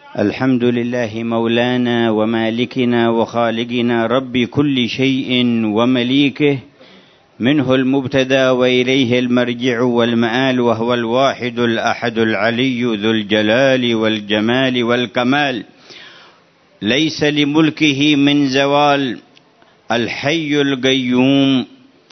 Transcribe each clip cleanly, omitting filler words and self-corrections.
الحمد لله مولانا ومالكنا وخالقنا رب كل شيء ومليكه، منه المبتدأ وإليه المرجع والمآل، وهو الواحد الأحد العلي ذو الجلال والجمال والكمال، ليس لملكه من زوال، الحي القيوم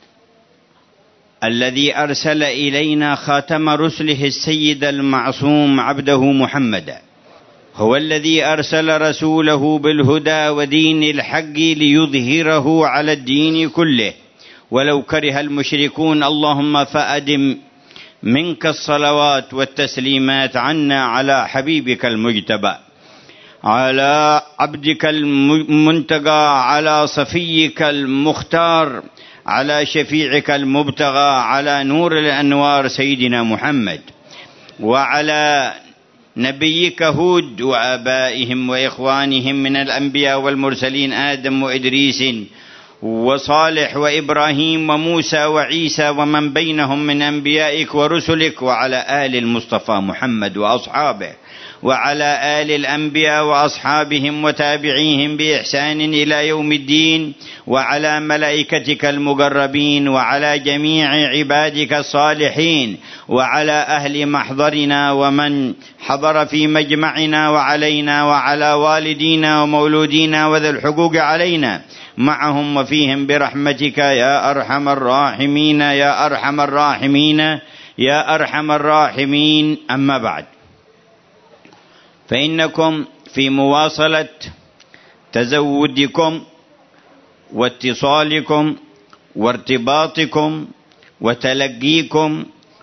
الذي أرسل إلينا خاتم رسله السيد المعصوم عبده محمدا، هو الذي أرسل رسوله بالهدى ودين الحق ليظهره على الدين كله ولو كره المشركون. اللهم فأدم منك الصلوات والتسليمات عنا على حبيبك المجتبى، على عبدك المنتقى، على صفيك المختار، على شفيعك المبتغى، على نور الأنوار سيدنا محمد، وعلى نبيك هود وآبائهم وإخوانهم من الأنبياء والمرسلين آدم وإدريس وصالح وإبراهيم وموسى وعيسى ومن بينهم من أنبيائك ورسلك، وعلى آل المصطفى محمد وأصحابه، وعلى آل الأنبياء وأصحابهم وتابعيهم بإحسان إلى يوم الدين، وعلى ملائكتك المقربين، وعلى جميع عبادك الصالحين، وعلى أهل محضرنا ومن حضر في مجمعنا، وعلينا وعلى والدينا ومولودينا وذي الحقوق علينا معهم وفيهم برحمتك يا أرحم الراحمين يا أرحم الراحمين يا أرحم الراحمين. أما بعد، فإنكم في مواصلة تزودكم واتصالكم وارتباطكم وتلقيكم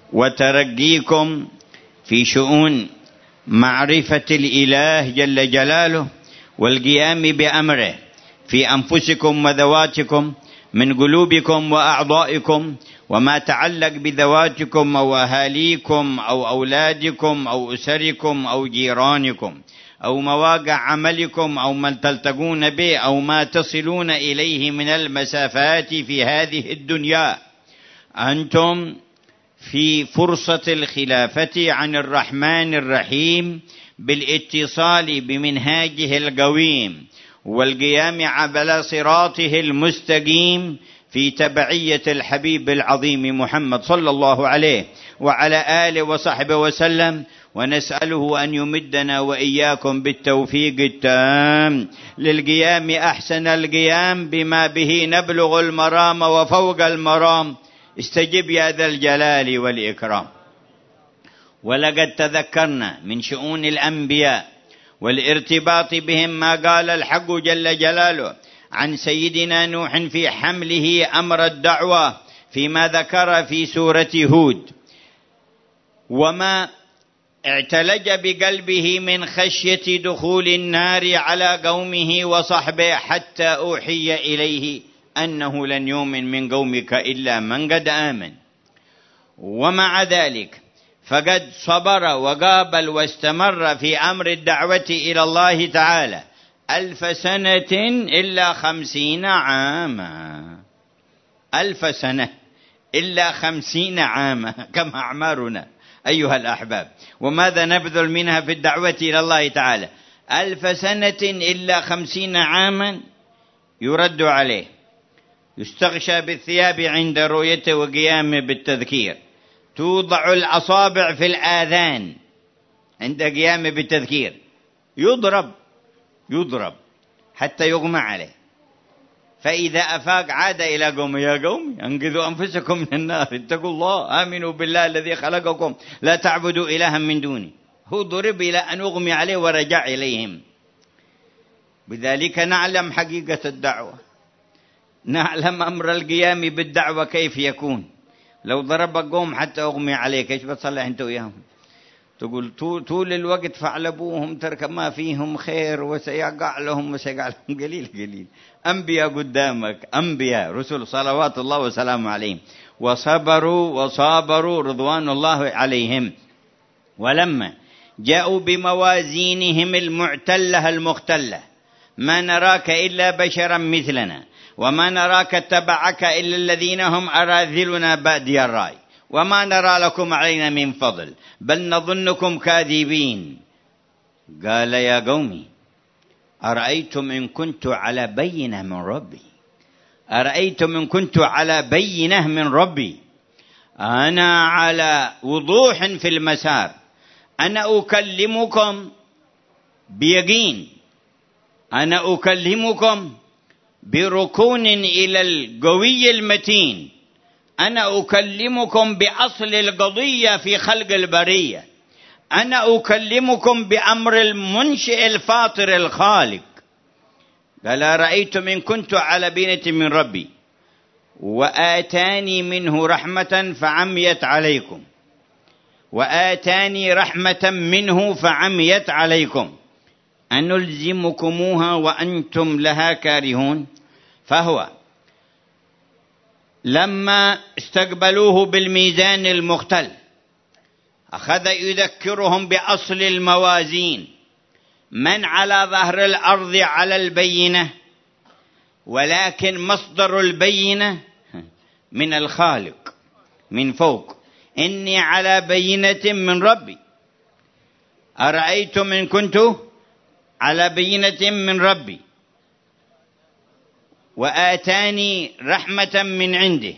وترقيكم في شؤون معرفة الإله جل جلاله والقيام بأمره في أنفسكم وذواتكم من قلوبكم وأعضائكم، وما تعلق بذواتكم أو أهاليكم أو أولادكم أو أسركم أو جيرانكم أو مواقع عملكم أو من تلتقون به أو ما تصلون إليه من المسافات في هذه الدنيا. أنتم في فرصة الخلافة عن الرحمن الرحيم بالاتصال بمنهاجه القويم والقيام على صراطه المستقيم في تبعية الحبيب العظيم محمد صلى الله عليه وعلى آله وصحبه وسلم، ونسأله أن يمدنا وإياكم بالتوفيق التام للقيام أحسن القيام بما به نبلغ المرام وفوق المرام. استجب يا ذا الجلال والإكرام. ولقد تذكرنا من شؤون الأنبياء والارتباط بهم ما قال الحق جل جلاله عن سيدنا نوح في حمله أمر الدعوة فيما ذكر في سورة هود، وما اعتلج بقلبه من خشية دخول النار على قومه وصحبه حتى أوحي إليه أنه لن يؤمن من قومك إلا من قد آمن. ومع ذلك فقد صبر وقابل واستمر في أمر الدعوة إلى الله تعالى 1000 سنة إلا 50 عاما. 1000 سنة إلا 50 عاما، كم أعمارنا أيها الأحباب، وماذا نبذل منها في الدعوة إلى الله تعالى؟ 1000 سنة إلا 50 عاما. يرد عليه، يستغشى بالثياب عند رؤيته وقيامه بالتذكير، توضع الأصابع في الآذان عند قيامه بالتذكير، يضرب حتى يغمى عليه، فإذا أفاق عاد إلى قوم: يا قوم أنقذوا أنفسكم من النار، اتقوا الله، آمنوا بالله الذي خلقكم، لا تعبدوا إلها من دوني. هو ضرب إلى أن أغمي عليه ورجع إليهم. بذلك نعلم حقيقة الدعوة، نعلم أمر القيام بالدعوة كيف يكون. لو ضرب قوم حتى أغمي عليك، إيش بتصلح أنت وياهم؟ تقول طول الوقت فعلبوهم ترك ما فيهم خير وسيقع لهم قليل. أنبياء قدامك، أنبياء رسل صلوات الله وسلامه عليهم، وصابروا رضوان الله عليهم. ولما جاءوا بموازينهم المعتلة المختلة: ما نراك إلا بشرا مثلنا، وما نراك اتبعك إلا الذين هم أراذلنا بادي الرأي، وما نرى لكم علينا من فضل، بل نظنكم كاذبين. قال يا قومي أرأيتم إن كنت على بينة من ربي، أرأيتم إن كنت على بينة من ربي، أنا على وضوح في المسار، أنا أكلمكم بيقين، أنا أكلمكم بركون إلى القوي المتين، أنا أكلمكم بأصل القضية في خلق البرية، أنا أكلمكم بأمر المنشئ الفاطر الخالق. قال رأيتم إن كنت على بينة من ربي وآتاني منه رحمة فعميت عليكم، وآتاني رحمة منه فعميت عليكم أنلزمكموها وأنتم لها كارهون. فهو لما استقبلوه بالميزان المختل أخذ يذكرهم بأصل الموازين، من على ظهر الأرض على البينة، ولكن مصدر البينة من الخالق من فوق، إني على بينة من ربي، أرأيتم إن كنت على بينة من ربي وآتاني رحمة من عنده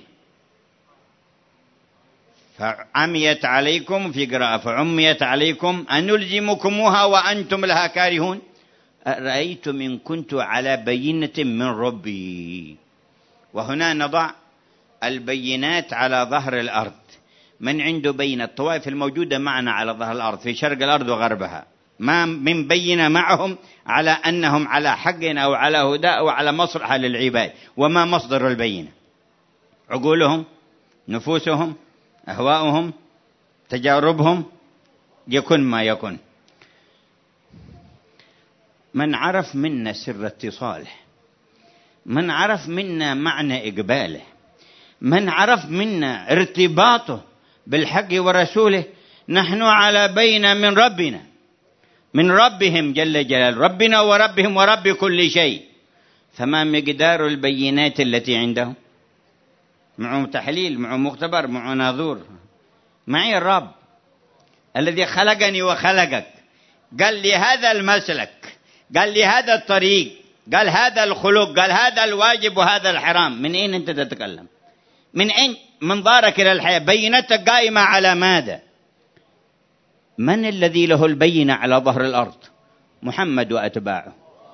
فعميت عليكم، في قراءة فعميت عليكم أنلزمكموها وأنتم لها كارهون. أرأيتم إن كنت على بينة من ربي، وهنا نضع البينات على ظهر الأرض. من عنده بينة؟ الطوائف الموجودة معنا على ظهر الأرض في شرق الأرض وغربها، ما من بينة معهم على أنهم على حق أو على هدى أو على مصلحة للعباد. وما مصدر البينة؟ عقولهم، نفوسهم، أهواؤهم، تجاربهم، يكن ما يكن. من عرف منا سر اتصاله، من عرف منا معنى إقباله، من عرف منا ارتباطه بالحق ورسوله، نحن على بينة من ربنا، من ربهم جل جلاله، ربنا وربهم ورب كل شيء. فما مقدار البينات التي عندهم؟ معه تحليل، معه مختبر، معه ناظور. معي الرب الذي خلقني وخلقك، قال لي هذا المسلك، قال لي هذا الطريق، قال هذا الخلق، قال هذا الواجب وهذا الحرام. من أين أنت تتكلم؟ من أين منظارك إلى الحياة؟ بينتك قائمة على ماذا؟ من الذي له البينة على ظهر الأرض؟ محمد وأتباعه،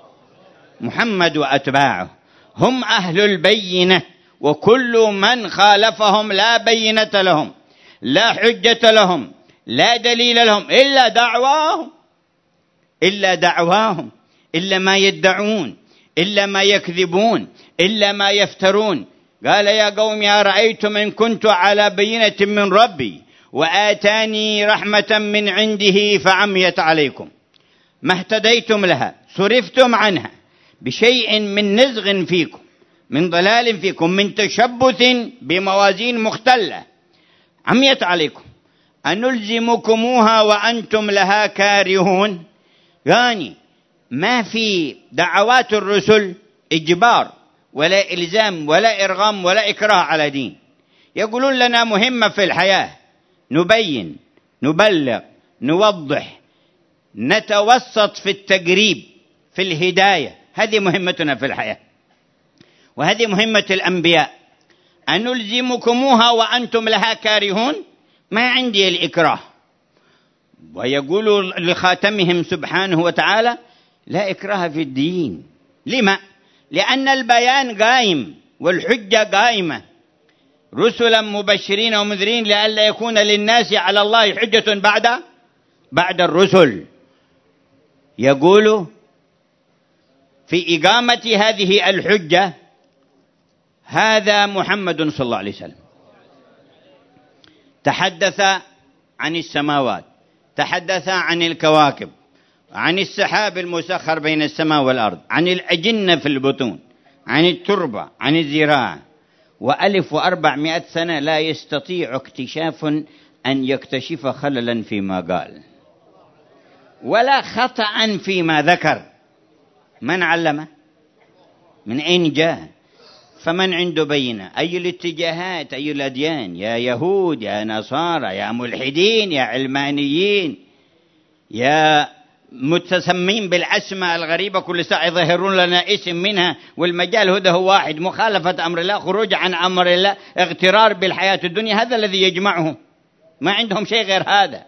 محمد وأتباعه هم أهل البينة، وكل من خالفهم لا بينة لهم، لا حجة لهم، لا دليل لهم، إلا دعواهم، إلا دعواهم، إلا ما يدعون، إلا ما يكذبون، إلا ما يفترون. قال يا قوم أرأيتم إن كنت على بينة من ربي وآتاني رحمة من عنده فعميت عليكم، ما اهتديتم لها، صرفتم عنها بشيء من نزغ فيكم، من ضلال فيكم، من تشبث بموازين مختلة، عميت عليكم أنلزمكموها وأنتم لها كارهون. يعني ما في دعوات الرسل إجبار ولا إلزام ولا إرغام ولا إكراه على دين. يقولون لنا مهمة في الحياة، نبين، نبلغ، نوضح، نتوسط في التقريب، في الهداية. هذه مهمتنا في الحياة، وهذه مهمة الأنبياء. أنلزمكموها وأنتم لها كارهون، ما عندي الإكراه. ويقول لخاتمهم سبحانه وتعالى لا إكراه في الدين. لما؟ لأن البيان قائم والحجة قائمة، رسلا مبشرين ومنذرين لئلا يكون للناس على الله حجة بعد الرسل. يقول في إقامة هذه الحجة هذا محمد صلى الله عليه وسلم تحدث عن السماوات، تحدث عن الكواكب، عن السحاب المسخر بين السماء والأرض، عن الأجنة في البطون، عن التربة، عن الزراعة. 1400 سنة لا يستطيع اكتشاف أن يكتشف خللا فيما قال ولا خطأ فيما ذكر. من علمه؟ من أين جاء؟ فمن عنده بينة؟ أي الاتجاهات، أي الأديان، يا يهود، يا نصارى، يا ملحدين، يا علمانيين، يا متسمين بالأسماء الغريبة كل ساعة يظهرون لنا اسم منها، والمجال هو واحد: مخالفة أمر الله، خروج عن أمر الله، اغترار بالحياة الدنيا. هذا الذي يجمعهم، ما عندهم شيء غير هذا.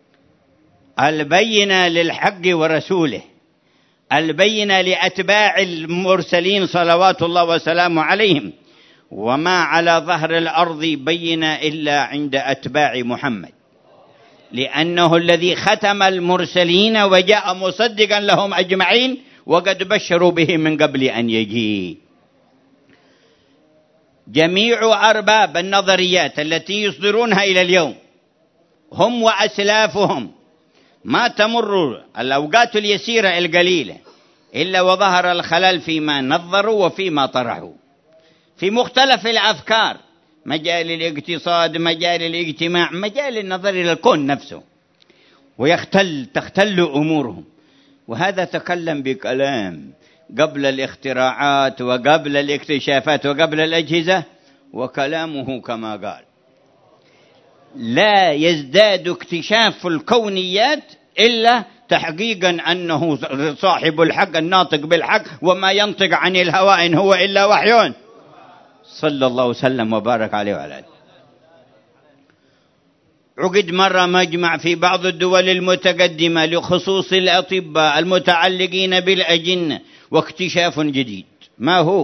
البينة للحق ورسوله، البينة لأتباع المرسلين صلوات الله وسلامه عليهم. وما على ظهر الأرض بينة إلا عند أتباع محمد، لأنه الذي ختم المرسلين وجاء مصدقا لهم أجمعين، وقد بشروا به من قبل أن يجي. جميع أرباب النظريات التي يصدرونها إلى اليوم هم وأسلافهم ما تمر الأوقات اليسيرة القليلة إلا وظهر الخلل فيما نظروا وفيما طرحوا في مختلف الأفكار، مجال الاقتصاد، مجال الاجتماع، مجال النظر إلى الكون نفسه، تختل أمورهم. وهذا تكلم بكلام قبل الاختراعات وقبل الاكتشافات وقبل الأجهزة، وكلامه كما قال: لا يزداد اكتشاف الكونيات إلا تحقيقا أنه صاحب الحق الناطق بالحق، وما ينطق عن الهوى إن هو إلا وحي، صلى الله وسلم وبارك عليه وعلى آله. عقد مرة مجمع في بعض الدول المتقدمة لخصوص الأطباء المتعلقين بالأجنة، واكتشاف جديد. ما هو؟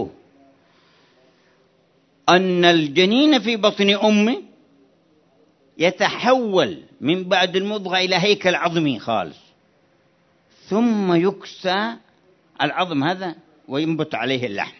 أن الجنين في بطن أمه يتحول من بعد المضغة إلى هيكل عظمي خالص، ثم يكسى العظم هذا وينبت عليه اللحم.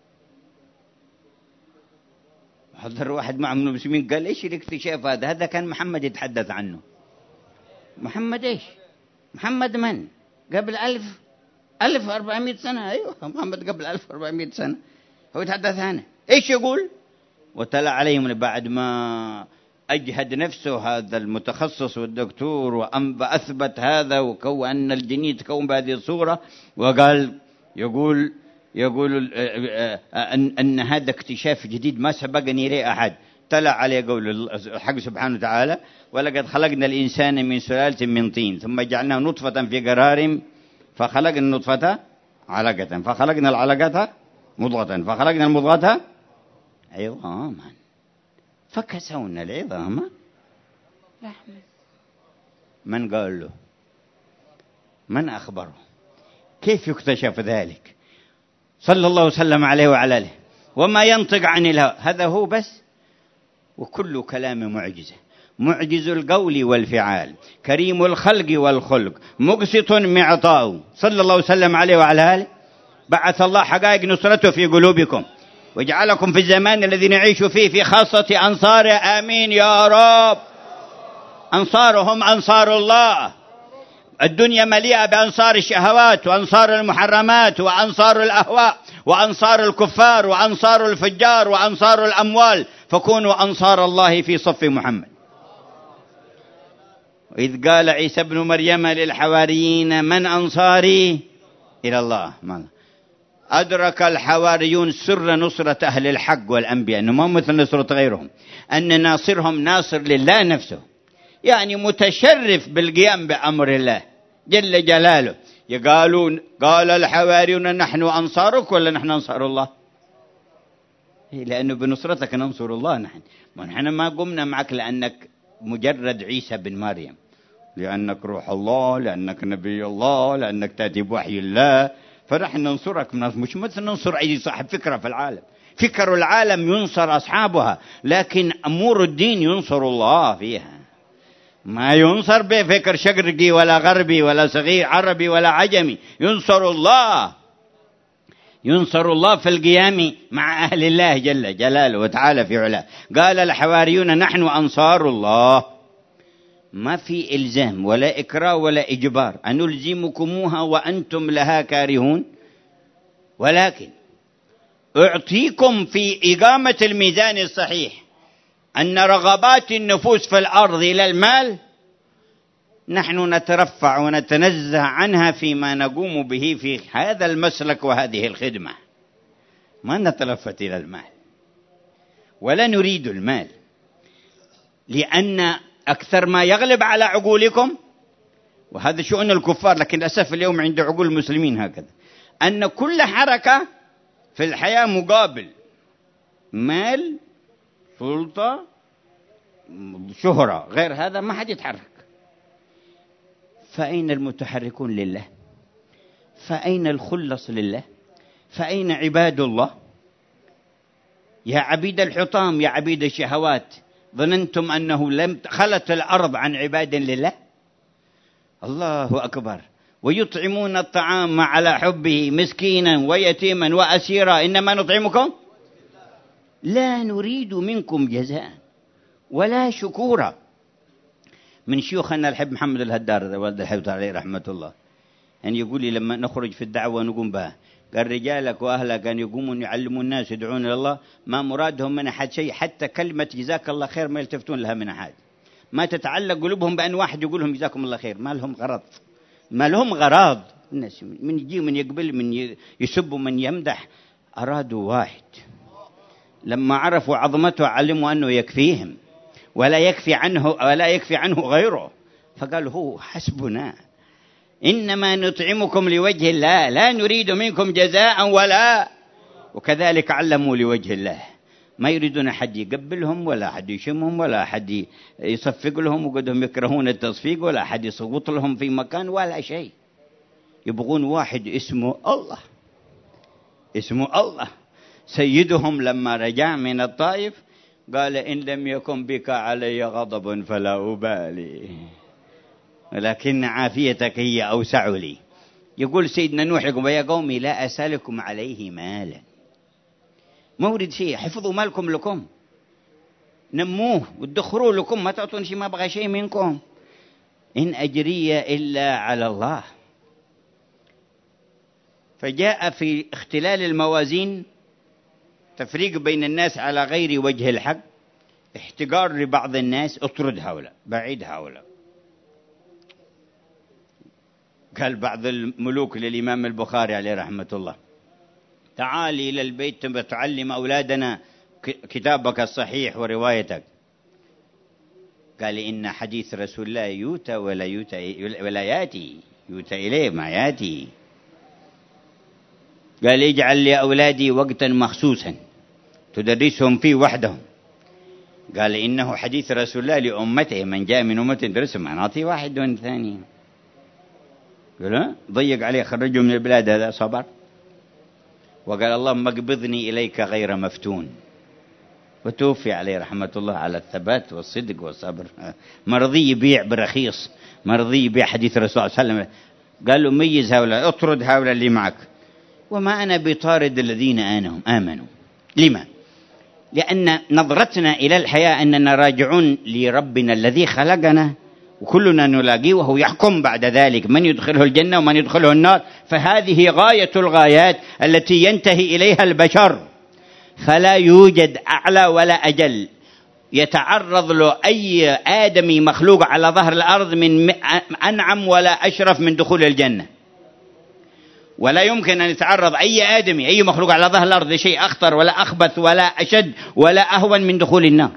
حضر واحد معه من المسلمين قال: إيش الاكتشاف هذا؟ هذا كان محمد يتحدث عنه. محمد إيش؟ محمد من؟ قبل 1400 سنة. أيوة، محمد قبل 1400 سنة هو يتحدث عنه. إيش يقول؟ وتلا عليهم بعد ما أجهد نفسه هذا المتخصص والدكتور وأثبت هذا وأن الجنين تكون بهذه الصورة، وقال يقول أن هذا اكتشاف جديد ما سبقني إليه أحد. تلا عليه قول الحق سبحانه وتعالى: ولقد خلقنا الإنسان من سلالة من طين ثم جعلناه نطفة في قرار فخلقنا النطفة علقة فخلقنا العلقة مضغة فخلقنا المضغة عظاما فكسونا العظام لحما. من قال له؟ من أخبره؟ كيف يكتشف ذلك؟ صلى الله وسلم عليه وعلى آله. وما ينطق عن الهوى. هذا هو بس. وكل كلام معجزة، معجز القول والفعال، كريم الخلق والخلق، مقسط معطاء، صلى الله وسلم عليه وعلى آله. بعث الله حقائق نصرته في قلوبكم، وجعلكم في الزمان الذي نعيش فيه في خاصة أنصاره. آمين يا رب. أنصارهم أنصار الله. الدنيا مليئة بأنصار الشهوات وأنصار المحرمات وأنصار الأهواء وأنصار الكفار وأنصار الفجار وأنصار الأموال، فكونوا أنصار الله في صف محمد. وإذ قال عيسى ابن مريم للحواريين: من أنصاري إلى الله؟ أدرك الحواريون سر نصرة أهل الحق والأنبياء، أنه ما مثل نصرة غيرهم، أن ناصرهم ناصر لله نفسه، يعني متشرف بالقيام بأمر الله جل جلاله. قال الحواريون: نحن أنصارك ولا نحن أنصار الله؟ لأنه بنصرتك ننصر الله. نحن ما قمنا معك لأنك مجرد عيسى بن مريم، لأنك روح الله، لأنك نبي الله، لأنك تأتي بوحي الله، فنحن ننصرك. مش مثل ننصر أي صاحب فكرة في العالم. فكر العالم ينصر أصحابها، لكن أمور الدين ينصر الله فيها. ما ينصر بفكر شرقي ولا غربي ولا صغير عربي ولا عجمي. ينصر الله في القيام مع أهل الله جل جلاله وتعالى في علاه. قال الحواريون: نحن أنصار الله. ما في إلزام ولا إكراه ولا إجبار أن نلزمكموها وأنتم لها كارهون، ولكن أعطيكم في إقامة الميزان الصحيح أن رغبات النفوس في الأرض إلى المال نحن نترفع ونتنزه عنها فيما نقوم به في هذا المسلك وهذه الخدمة. ما نتلفت إلى المال ولا نريد المال، لأن أكثر ما يغلب على عقولكم وهذا شؤون الكفار، لكن للأسف اليوم عند عقول المسلمين هكذا، أن كل حركة في الحياة مقابل مال، سلطة، شهرة، غير هذا ما حد يتحرك. فأين المتحركون لله؟ فأين الخلص لله؟ فأين عباد الله؟ يا عبيد الحطام، يا عبيد الشهوات، ظننتم أنه لم خلت الأرض عن عباد لله؟ الله أكبر. ويطعمون الطعام على حبه مسكينا ويتيما وأسيرا إنما نطعمكم لا نريد منكم جزاء ولا شكورا. من شيوخنا الحب محمد الهدار والد الحب عليه رحمة الله، يعني يقول لي لما نخرج في الدعوة نقوم بها، قال رجالك وأهلك كانوا يقومون يعلمون الناس يدعون إلى الله، ما مرادهم من أحد شيء، حتى كلمة جزاك الله خير ما يلتفتون لها من أحد، ما تتعلق قلوبهم بأن واحد يقول لهم جزاكم الله خير، ما لهم غرض، ما لهم غراض. الناس من يجي من يقبل من يسب من يمدح، أرادوا واحد، لما عرفوا عظمته علموا أنه يكفيهم ولا يكفي عنه غيره، فقالوا هو حسبنا، إنما نطعمكم لوجه الله لا نريد منكم جزاء ولا. وكذلك علموا لوجه الله، ما يريدون أحد يقبلهم ولا أحد يشمهم ولا أحد يصفق لهم، وقدهم يكرهون التصفيق، ولا أحد يصوت لهم في مكان ولا شيء، يبغون واحد اسمه الله، اسمه الله. سيدهم لما رجع من الطائف قال إن لم يكن بك علي غضب فلا أبالي، ولكن عافيتك هي أوسع لي. يقول سيدنا نوح يقول يا قومي لا أسألكم عليه مالا، ما أريد شيء، حفظوا مالكم لكم، نموه وادخروا لكم، ما تعطون شيء، ما أبغى شيء منكم، إن أجري إلا على الله. فجاء في اختلال الموازين تفريق بين الناس على غير وجه الحق، احتقار لبعض الناس، اطرد هؤلاء بعيد هؤلاء. قال بعض الملوك للإمام البخاري عليه رحمة الله تعال إلى البيت تعلم أولادنا كتابك الصحيح وروايتك. قال إن حديث رسول الله يؤتى ولا يأتي، يؤتى إليه ما يأتي. قال اجعل لأولادي وقتا مخصوصا تدرسهم فيه وحدهم. قال إنه حديث رسول الله لأمته، من جاء من أمته درسهم، ما نعطي واحد دون ثاني. قال ضيق عليه خرجه من البلاد، هذا صبر. وقال اللهم اقبضني إليك غير مفتون، وتوفي عليه رحمة الله على الثبات والصدق والصبر. مرضي يبيع برخيص، مرضي يبيع حديث الرسول صلى الله عليه وسلم. قال له ميز هؤلاء، اطرد هؤلاء اللي معك، وما أنا بطارد الذين آمنوا. لما؟ لأن نظرتنا إلى الحياة أننا راجعون لربنا الذي خلقنا، وكلنا نلاقيه وهو يحكم بعد ذلك من يدخله الجنة ومن يدخله النار. فهذه غاية الغايات التي ينتهي إليها البشر، فلا يوجد أعلى ولا أجل يتعرض له أي آدمي مخلوق على ظهر الأرض من أنعم ولا أشرف من دخول الجنة، ولا يمكن أن يتعرض أي آدمي أي مخلوق على ظهر الأرض لشيء أخطر ولا أخبث ولا أشد ولا أهون من دخول النار.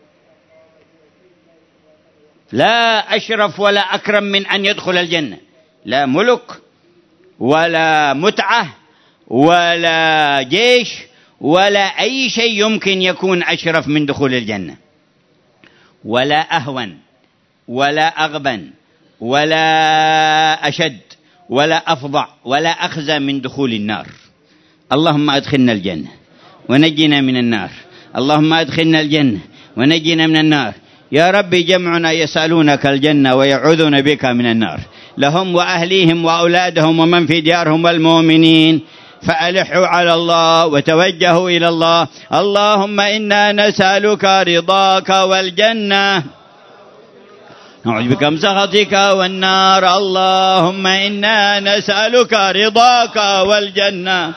لا أشرف ولا أكرم من أن يدخل الجنة، لا ملك ولا متعة ولا جيش ولا أي شيء يمكن يكون أشرف من دخول الجنة، ولا أهون ولا أغبن ولا أشد ولا أفظع ولا أخزى من دخول النار. اللهم أدخلنا الجنة ونجنا من النار، اللهم أدخلنا الجنة ونجنا من النار. يا رب جمعنا يسألونك الجنة ويعوذون بك من النار، لهم وأهليهم وأولادهم ومن في ديارهم والمؤمنين، فألحوا على الله وتوجهوا إلى الله. اللهم إنا نسألك رضاك والجنة، نعوذ بك من سخطك والنار. اللهم إنا نسألك رضاك والجنة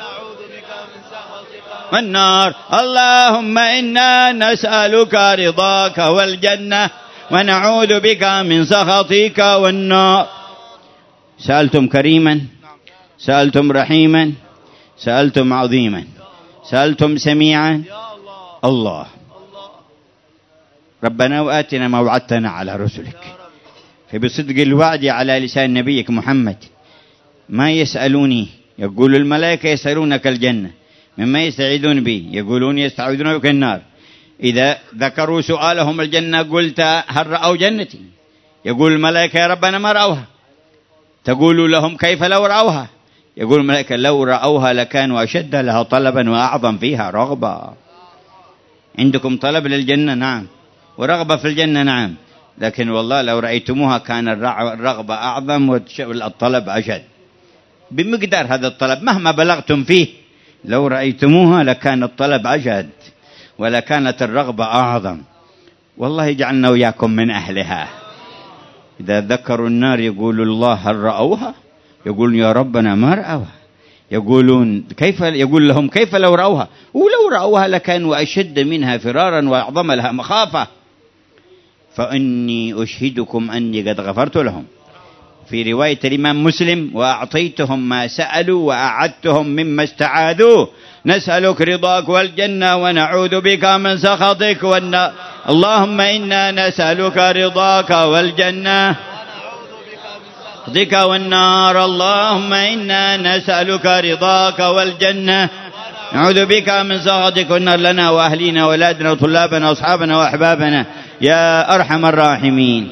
والنار. اللهم إنا نسألك رضاك والجنة ونعوذ بك من سخطك والنار. سألتم كريما، سألتم رحيما، سألتم عظيما، سألتم سميعا. الله ربنا وآتنا ما وعدتنا على رسلك، فبصدق الوعد على لسان نبيك محمد ما يسألوني، يقول الملائكة يسألونك الجنة، مما يستعيذون به يقولون يستعيذون بك النار. إذا ذكروا سؤالهم الجنة قلت هل رأوا جنتي؟ يقول الملائكة يا ربنا ما رأوها. تقول لهم كيف لو رأوها؟ يقول الملائكة لو رأوها لكانوا أشد لها طلبا وأعظم فيها رغبة. عندكم طلب للجنة؟ نعم. ورغبة في الجنة؟ نعم. لكن والله لو رأيتموها كان الرغبة أعظم والطلب أشد بمقدار هذا الطلب مهما بلغتم فيه. لو رأيتموها لكان الطلب أشد ولكانت الرغبة أعظم. والله يجعلنا وياكم من أهلها. إذا ذكروا النار يقول الله هل رأوها؟ يقولون يا ربنا ما رأوها. يقولون كيف؟ يقول لهم كيف لو رأوها؟ ولو رأوها لكانوا أشد منها فرارا وأعظم لها مخافة. فإني أشهدكم أني قد غفرت لهم. في رواية الإمام مسلم وأعطيتهم ما سألوا وأعدتهم مما استعاذوا. نسألك رضاك والجنة ونعوذ بك من سخطك والنار. اللهم إنا نسألك رضاك والجنة رضاك والنار. اللهم إنا نسألك رضاك والجنة نعوذ بك من سخطك والنار لنا وأهلنا وأولادنا وطلابنا وأصحابنا وأحبابنا يا أرحم الراحمين.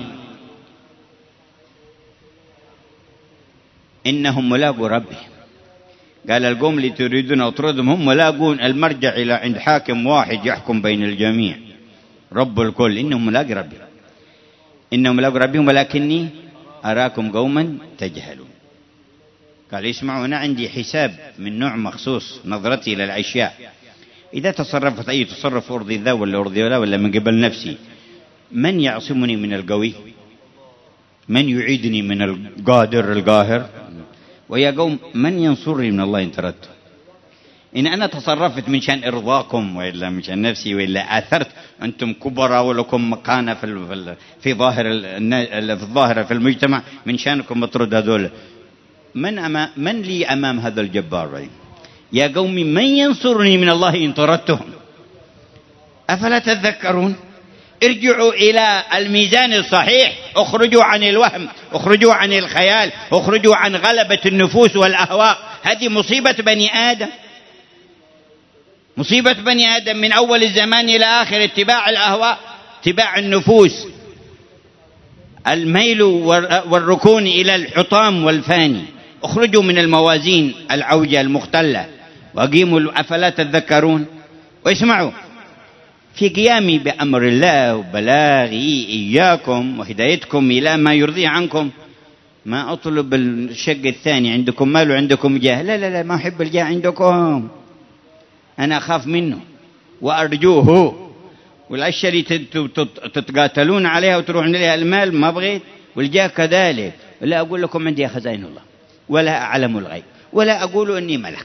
إنهم ملاقوا ربهم. قال القوم اللي تريدون أطردهم هم ملاقون المرجع إلى عند حاكم واحد يحكم بين الجميع رب الكل. إنهم ملاقوا ربهم. إنهم ملاقوا ربهم ولكني أراكم قوما تجهلون. قال اسمعوا أنا عندي حساب من نوع مخصوص نظرتي إلى الأشياء. إذا تصرفت أي تصرف أرضي ذا ولا أرضي ذا ولا من قبل نفسي، من يعصمني من القوي؟ من يعيدني من القادر القاهر؟ ويا قوم من ينصرني من الله إن تردت؟ إن أنا تصرفت من شان إرضاكم وإلا من شان نفسي وإلا آثرت أنتم كبراء ولكم مكانة في الظاهرة في المجتمع من شانكم اطرد هذول. من لي أمام هذا الجبار؟ يا قوم من ينصرني من الله إن طردتهم؟ أفلا تذكرون؟ ارجعوا إلى الميزان الصحيح. اخرجوا عن الوهم، اخرجوا عن الخيال، اخرجوا عن غلبة النفوس والأهواء. هذه مصيبة بني آدم، مصيبة بني آدم من أول الزمان إلى آخر. اتباع الأهواء، اتباع النفوس، الميل والركون إلى الحطام والفاني. اخرجوا من الموازين العوجة المختلة وقيموا. أفلا تذكرون؟ واسمعوا في قيامي بأمر الله وبلاغي إياكم وهدايتكم إلى ما يرضي عنكم. ما أطلب الشق الثاني، عندكم مال وعندكم جاه. لا لا لا، ما أحب الجاه عندكم، أنا أخاف منه وأرجوه. والأشياء اللي تتقاتلون عليها وتروحون إليها المال ما بغيت، والجاه كذلك. لا أقول لكم عندي خزائن الله ولا أعلم الغيب ولا أقول أني ملك.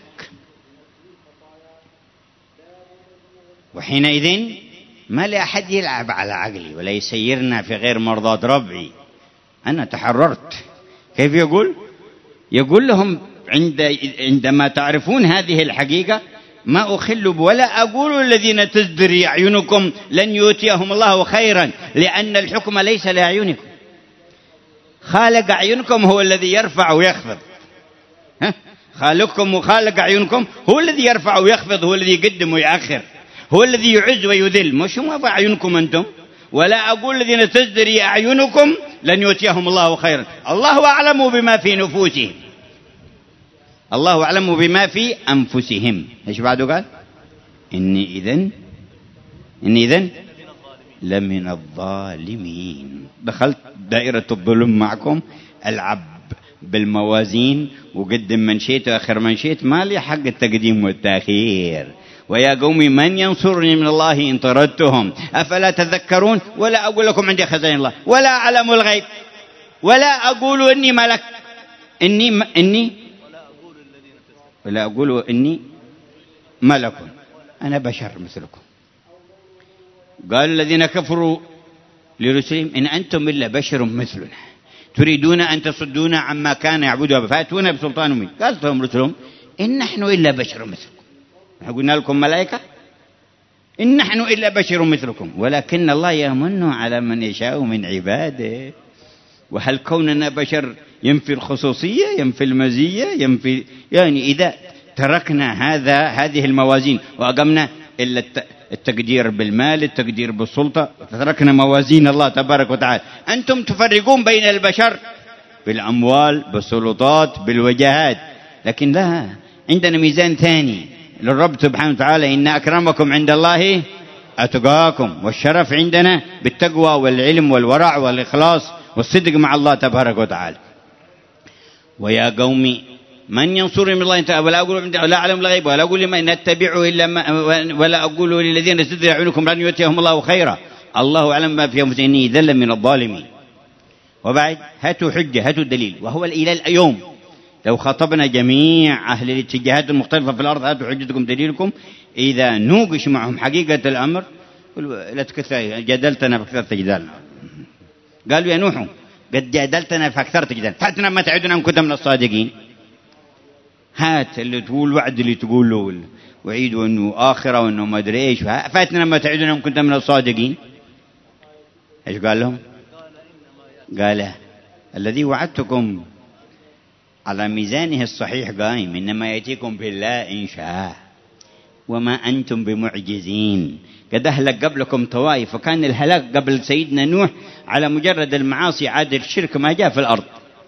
وحينئذ ما لأحد يلعب على عقلي ولا يسيرنا في غير مرضاة ربعي. أنا تحررت. كيف يقول؟ يقول لهم عندما تعرفون هذه الحقيقة ما أخل ولا أقول الذين تزدري أعينكم لن يؤتيهم الله خيرا، لأن الحكم ليس لأعينكم. خالق أعينكم هو الذي يرفع ويخفض. خالقكم وخالق أعينكم هو الذي يرفع ويخفض، هو الذي يقدم ويأخر، هو الذي يعز ويذل، مش ما أعينكم أنتم. ولا أقول الذين تزدري أعينكم لن يؤتيهم الله خيرا. الله أعلم بما في نفوسهم، الله أعلم بما في أنفسهم. إيش بعده قال؟ إني إذن لمن الظالمين. دخلت دائرة الظلم معكم، ألعب بالموازين وقدم من شئت وآخر من شئت، ما لي حق التقديم والتأخير. ويا قومي من ينصرني من الله إن طردتهم أفلا تذكرون؟ ولا أقول لكم عندي خزائن الله ولا أعلم الغيب ولا أقول إني ملك ولا أقول إني ملك، أنا بشر مثلكم. قال الذين كفروا لرسلهم إن أنتم إلا بشر مثلنا تريدون أن تصدونا عما كان يعبدوا فأتونا بسلطان مبين. قالت لهم رسلهم إن نحن إلا بشر مثلكم. قلنا لكم ملائكة؟ إن نحن إلا بشر مثلكم ولكن الله يمن على من يشاء من عباده وهل كوننا بشر ينفي الخصوصية، ينفي المزية، ينفي يعني إذا تركنا هذه الموازين وأقمنا إلا التقدير بالمال، التقدير بالسلطة، تركنا موازين الله تبارك وتعالى. أنتم تفرقون بين البشر بالأموال، بالسلطات، بالوجهات، لكن لا، عندنا ميزان ثاني للرب سبحانه وتعالى: إن أكرمكم عند الله أتقاكم. والشرف عندنا بالتقوى والعلم والورع والإخلاص والصدق مع الله تبارك وتعالى. ويا قوم من ينصرني من الله تعالى ولا أقول لا أعلم الغيب ولا أقول لمن نتبعه إلا ولا أقول للذين ازدروا أعينكم لن يؤتيهم الله خيرا الله أعلم ما في أنفسهم إني ذل من الظالمين. وبعد هاتوا حجة، هاتوا دليل، وهو إلى اليوم لو خاطبنا جميع أهل الاتجاهات المختلفة في الأرض: هاتوا حجتكم دليلكم، إذا نوقش معهم حقيقة الأمر لا تكثر جادلتنا فأكثرت جدالنا. قالوا يا نوح قد جادلتنا فأكثرت جدالنا، فأتنا ما تعدنا أن كنت من الصادقين. هات اللي تقول وعد، اللي تقول له وعيد وأنه آخرة وأنه ما أدري إيش، فأتنا ما تعدنا أن كنت من الصادقين. إيش قال لهم؟ قال الذي وعدتكم على ميزانه الصحيح قائم، إنما يأتيكم بالله إن شاء وما أنتم بمعجزين. قد أهلك قبلكم طوائف، وكان الهلاك قبل سيدنا نوح على مجرد المعاصي، عاد الشرك ما جاء في الأرض.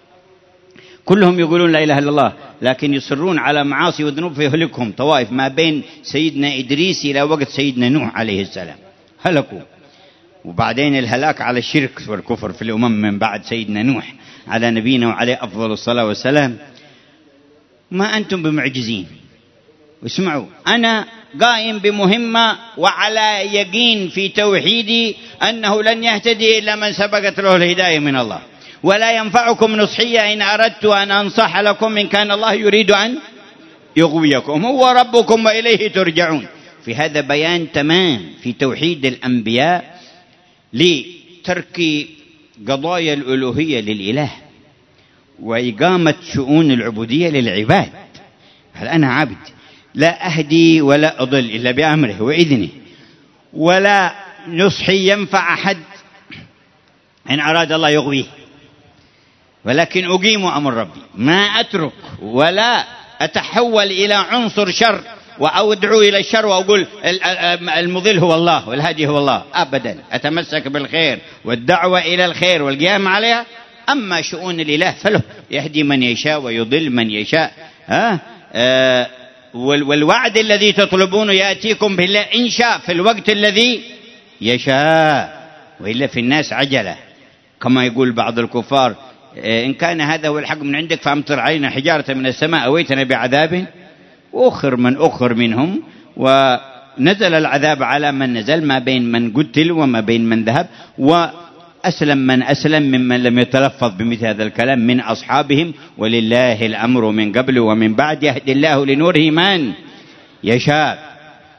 كلهم يقولون لا إله إلا الله، لكن يصرون على معاصي وذنوب فيهلكهم طوائف ما بين سيدنا إدريس إلى وقت سيدنا نوح عليه السلام، هلكوا. وبعدين الهلاك على الشرك والكفر في الأمم من بعد سيدنا نوح على نبينا وعليه أفضل الصلاة والسلام. ما أنتم بمعجزين. واسمعوا، أنا قائم بمهمة وعلى يقين في توحيدي أنه لن يهتدي إلا من سبقت له الهداية من الله، ولا ينفعكم نصحي إن أردت أن أنصح لكم إن كان الله يريد أن يغويكم، هو ربكم وإليه ترجعون. في هذا بيان تمام في توحيد الأنبياء لترك قضايا الألوهية للإله وإقامة شؤون العبودية للعباد. هل أنا عبد لا أهدي ولا أضل إلا بأمره وإذنه، ولا نصحي ينفع أحد إن أراد الله يغويه، ولكن أقيم أمر ربي، ما أترك ولا أتحول إلى عنصر شر وأدعو إلى الشر وأقول المضل هو الله والهادي هو الله، أبدا. أتمسك بالخير والدعوة إلى الخير والقيام عليها. أما شؤون الإله فله يهدي من يشاء ويضل من يشاء. والوعد الذي تطلبونه يأتيكم بالله إن شاء في الوقت الذي يشاء، وإلا في الناس عجلة كما يقول بعض الكفار: إن كان هذا هو الحق من عندك فأمطر علينا حجارة من السماء أويتنا بعذاب. وأخر من أخر منهم، ونزل العذاب على من نزل، ما بين من قتل وما بين من ذهب، وأسلم من أسلم ممن لم يتلفظ بمثل هذا الكلام من أصحابهم. ولله الأمر من قبل ومن بعد، يهدي الله لنوره من يشاء.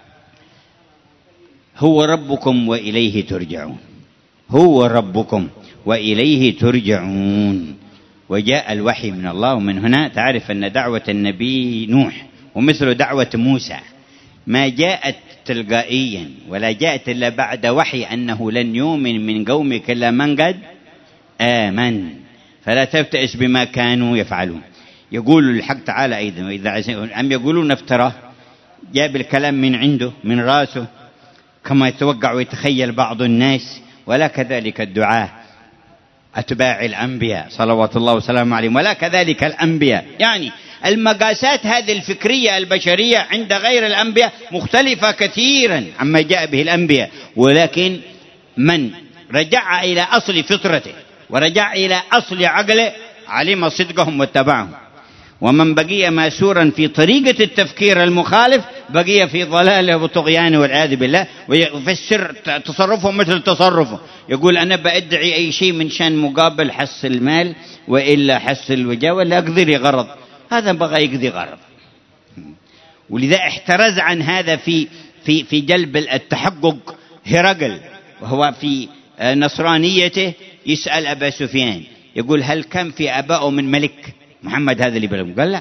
هو ربكم وإليه ترجعون، هو ربكم وإليه ترجعون. وجاء الوحي من الله. ومن هنا تعرف أن دعوة النبي نوح ومثل دعوة موسى ما جاءت تلقائيا، ولا جاءت إلا بعد وحي أنه لن يؤمن من قومك إلا من قد آمن، فلا تبتئس بما كانوا يفعلون. يقول الحق تعالى أيضا: وإذا أم يقولون افتراه، جاب الكلام من عنده من راسه كما يتوقع ويتخيل بعض الناس، ولا كذلك الدعاة أتباع الأنبياء صلوات الله وسلامه عليهم، ولا كذلك الأنبياء. يعني المقاسات هذه الفكرية البشرية عند غير الأنبياء مختلفة كثيرا عما جاء به الأنبياء، ولكن من رجع إلى أصل فطرته ورجع إلى أصل عقله علم صدقهم واتبعهم. ومن بقي ماسورا في طريقة التفكير المخالف بقي في ضلاله وطغيانه والعياذ بالله، ويفسر تصرفه مثل تصرفه، يقول أنا بأدعي أي شيء من شان مقابل حس المال وإلا حس الوجاه ولا أقدر غرض، هذا بغى يقضي غرض. ولذا احترز عن هذا في جلب التحقق هرقل، وهو في نصرانيته يسأل أبا سفيان يقول: هل كان في أباء من ملك محمد هذا اللي بلغم؟ قال لا.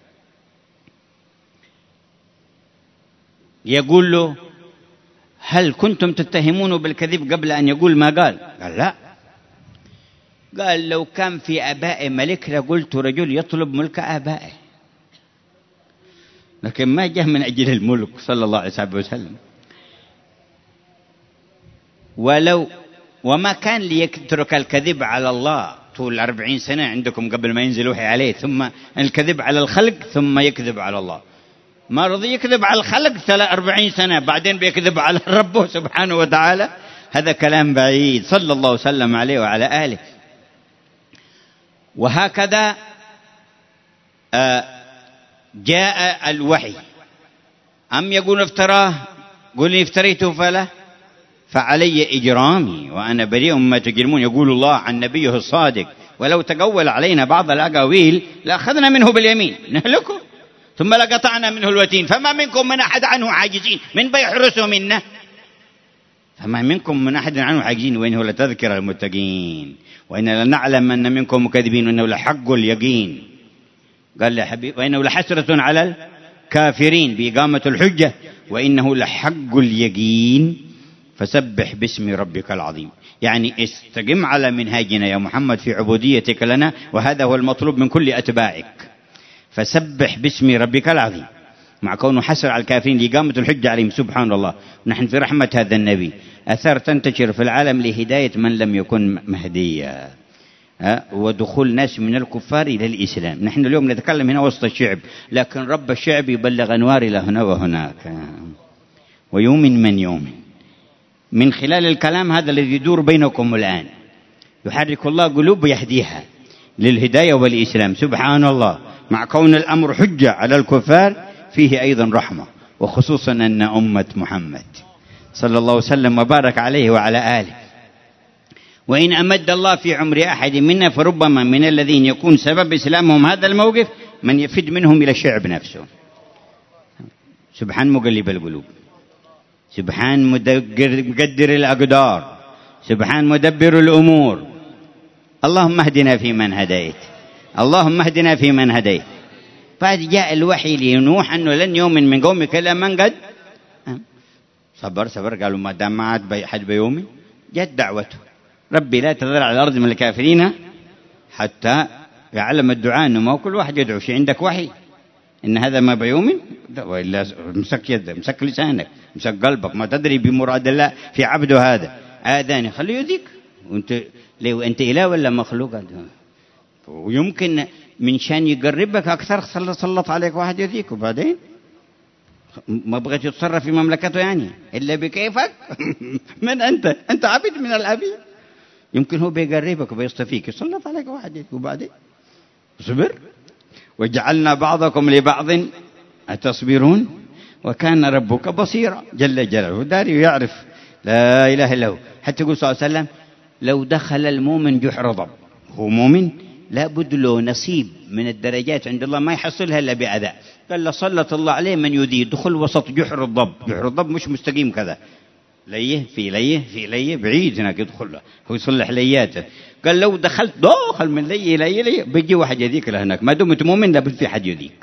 يقول له: هل كنتم تتهمونه بالكذب قبل أن يقول ما قال؟ قال لا. قال لو كان في آبائي ملك لقلت رجل يطلب ملك آبائه، لكن ما جاء من أجل الملك صلى الله عليه وسلم. وما كان ليترك الكذب على الله طول 40 سنة عندكم قبل ما ينزل وحي عليه، ثم الكذب على الخلق ثم يكذب على الله. ما رضي يكذب على الخلق 40 سنة، بعدين بيكذب على ربه سبحانه وتعالى. هذا كلام بعيد، صلى الله وسلم عليه وعلى آله. وهكذا جاء الوحي. أم يقول افتراه، قل افتريته فعلي إجرامي وأنا بريء مما تجرمون، يقول الله عن نبيه الصادق. ولو تقول علينا بعض الأقاويل لأخذنا منه باليمين نهلكه ثم لقطعنا منه الوتين، فما منكم من أحد عنه عاجزين. من بيحرسه منا؟ فما منكم من أحد عنه عاجزين، وإنه لتذكر المتقين وإن لنعلم أن منكم مكذبين وإنه لحق اليقين. قال يا حبيب وإنه لحسرة على الكافرين بإقامة الحجة وإنه لحق اليقين فسبح باسم ربك العظيم. يعني استقم على منهاجنا يا محمد في عبوديتك لنا، وهذا هو المطلوب من كل أتباعك. فسبح باسم ربك العظيم، مع كونه حسر على الكافرين لإقامة الحجة عليهم. سبحان الله. نحن في رحمة هذا النبي أثر تنتشر في العالم لهداية من لم يكن مهديا، ودخول ناس من الكفار إلى الإسلام. نحن اليوم نتكلم هنا وسط الشعب، لكن رب الشعب يبلغ أنوار إلى هنا وهناك. ويوم من يوم من خلال الكلام هذا الذي يدور بينكم الآن يحرك الله قلوب يهديها للهداية والإسلام. سبحان الله. مع كون الأمر حجة على الكفار فيه أيضا رحمة، وخصوصا أن أمة محمد صلى الله وسلم وبارك عليه وعلى آله. وإن أمد الله في عمر أحد منا فربما من الذين يكون سبب إسلامهم هذا الموقف من يفد منهم إلى الشعب نفسه. سبحان مقلب القلوب، سبحان مقدر الأقدار، سبحان مدبر الأمور. اللهم اهدنا فيمن هديت، اللهم اهدنا فيمن هديت. بعد جاء الوحي لنوح أنه لن يؤمن من قومك إلا من قد صبر. قالوا ما دام ما عاد حد بيؤمن، جت دعوته ربي لا تذر على الأرض من الكافرين حتى يعلم الدعاء أنه ما كل واحد يدعو شيء. عندك وحي إن هذا ما بيؤمن، وإلا مسك يدك، مسك لسانك، مسك قلبك، ما تدري بمراد الله في عبده هذا. آذاني خليه يذيك، وأنت إله ولا مخلوق؟ ويمكن من شان يقربك أكثر سلط عليك واحد يذيك، وبعدين ما بغيت يتصرف في مملكته يعني إلا بكيفك. من أنت عبد من العبيد. يمكن هو بيقربك وبيصطفيك يسلط عليك واحد يذيك، وبعدين اصبر. وجعلنا بعضكم لبعض أتصبرون وكان ربك بصيرا جل جلاله. داري ويعرف لا إله إلا هو. حتى يقول صلى الله عليه وسلم لو دخل المؤمن جحر ضب، هو مؤمن لابد له نصيب من الدرجات عند الله ما يحصلها إلا بأذى. قال لسلط الله عليه من يذي، دخل وسط جحر الضب. جحر الضب مش مستقيم كذا، ليه في ليه بعيد هناك يدخل له، هو يصلح لياته. قال لو دخلت داخل من ليه بيجي واحد يذيك لهناك. ما دمت مؤمن لابد في حد يذيك.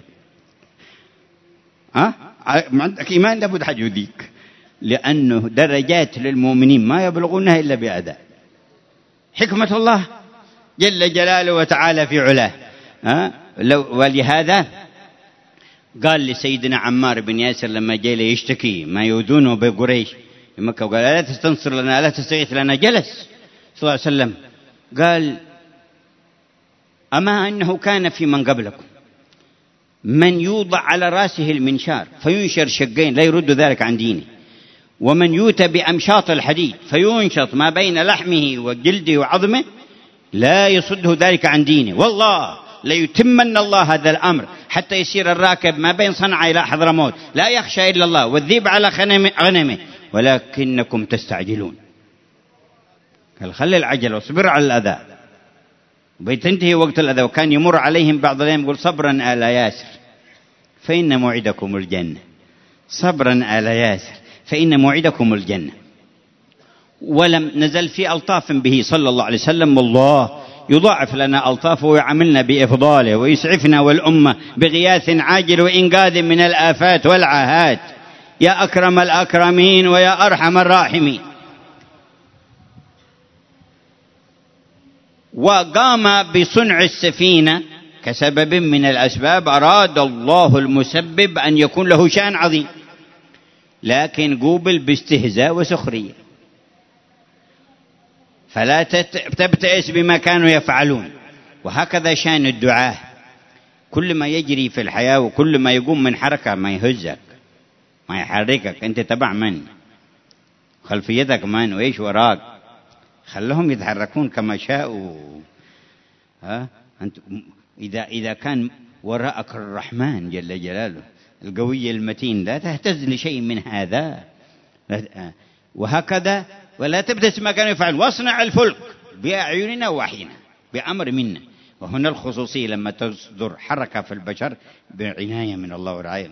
ما عندك إيمان لابد حد يذيك، لأنه درجات للمؤمنين ما يبلغونها إلا بأذى. حكمة الله جل جلاله وتعالى في علاه. ولهذا قال لسيدنا عمار بن ياسر لما جاء يشتكي ما يؤذونه بقريش في مكة، وقال ألا تستنصر لنا، ألا تستغيث لنا؟ جلس صلى الله عليه وسلم قال أما أنه كان في من قبلكم من يوضع على رأسه المنشار فينشر شقين لا يرد ذلك عن دينه، ومن يؤتى بأمشاط الحديد فينشط ما بين لحمه وجلده وعظمه لا يصده ذلك عن دينه. والله ليتمن الله هذا الأمر حتى يسير الراكب ما بين صنعاء إلى حضرموت لا يخشى إلا الله، والذيب على غنمه ولكنكم تستعجلون. قال خلي العجل واصبر على الأذى، بتنتهي وقت الأذى. وكان يمر عليهم بعض الأيام يقول صبرا آل ياسر فإن موعدكم الجنة، صبرا آل ياسر فإن موعدكم الجنة. ولم نزل في ألطاف به صلى الله عليه وسلم، والله يضاعف لنا ألطافه ويعاملنا بإفضاله ويسعفنا والأمة بغياث عاجل وإنقاذ من الآفات والعاهات. يا أكرم الأكرمين ويا أرحم الراحمين. وقام بصنع السفينة كسبب من الأسباب، أراد الله المسبب أن يكون له شأن عظيم، لكن قوبل باستهزاء وسخرية. فلا تبتئس بما كانوا يفعلون. وهكذا شأن الدعاة، كل ما يجري في الحياة وكل ما يقوم من حركة ما يهزك ما يحركك، أنت تبع من؟ خلفيتك من؟ وإيش وراك؟ خلهم يتحركون كما شاءوا. أنت إذا كان وراءك الرحمن جل جلاله القوي المتين لا تهتز لشيء من هذا. وهكذا ولا تبتئس ما كانوا يفعلون، واصنع الفلك بأعيننا ووحينا بأمر منا. وهنا الخصوصية لما تصدر حركة في البشر بعناية من الله ورعاية،